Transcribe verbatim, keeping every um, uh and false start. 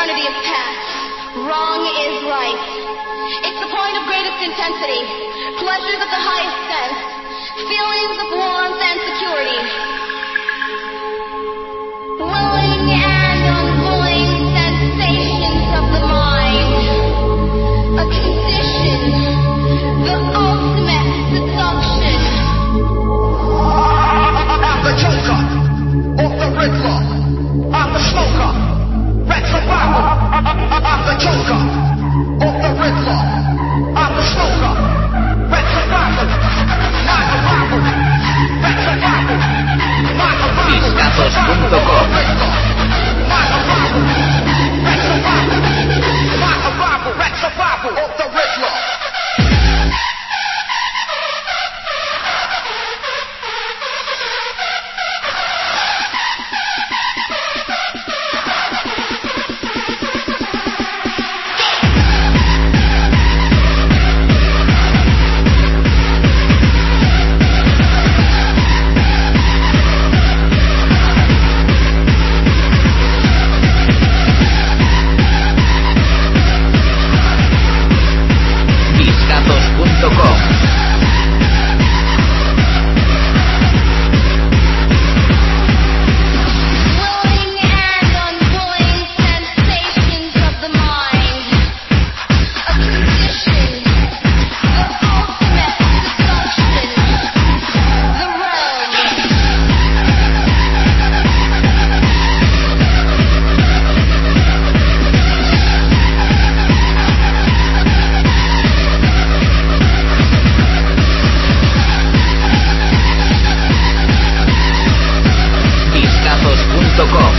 eternity is past. Wrong is right. It's the point of greatest intensity. Pleasures of the highest sense. Feelings of warmth and security. Willing and unwilling sensations of the mind. A condition. The ultimate seduction. I'm the Joker. Or the Riddler. I'm the smoker. Red survival. I'm the Joker. Or the Riddler. I'm the smoker. Red survival. My arrival. Red survival. My arrival. Discazos punto com. My arrival. Red survival. My arrival. Red survival. Of the Riddler. Discazos punto com. Willing and unwilling sensations of the mind. A condition. The ultimate seduction. The realm. Discazos punto com.